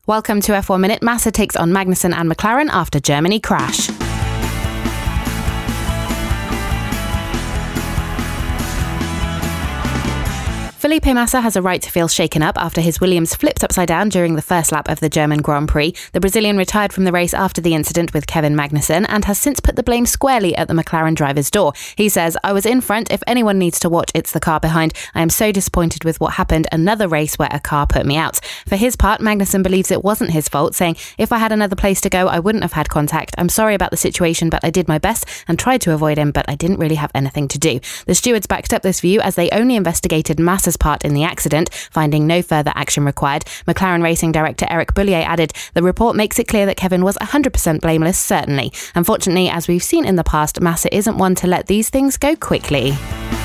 Welcome to F1 Minute. Massa takes on Magnussen and McLaren after Germany crash. Felipe Massa has a right to feel shaken up after his Williams flipped upside down during the first lap of the German Grand Prix. The Brazilian retired from the race after the incident with Kevin Magnussen and has since put the blame squarely at the McLaren driver's door. He says, "I was in front. If anyone needs to watch, it's the car behind. I am so disappointed with what happened. Another race where a car put me out." For his part, Magnussen believes it wasn't his fault, saying, "If I had another place to go, I wouldn't have had contact. I'm sorry about the situation, but I did my best and tried to avoid him, but I didn't really have anything to do." The stewards backed up this view as they only investigated Massa's part in the accident, finding no further action required. McLaren Racing Director Eric Boullier added, "The report makes it clear that Kevin was 100% blameless, certainly. Unfortunately, as we've seen in the past, Massa isn't one to let these things go quickly."